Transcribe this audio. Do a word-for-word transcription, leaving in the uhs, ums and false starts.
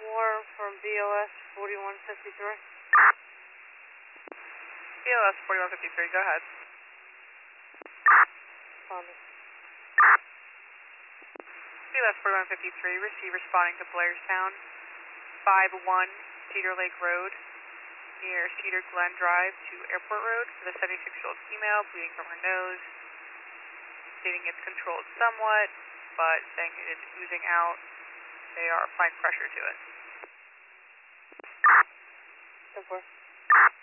War from B O S forty-one fifty-three. B O S forty-one fifty-three, go ahead. Responding. B O S forty-one fifty-three, receive responding to Blairstown, five one Cedar Lake Road, near Cedar Glen Drive to Airport Road, for the seventy-six-year-old female bleeding from her nose, stating it's controlled somewhat, but saying it is oozing out. They are applying pressure to it. ten four.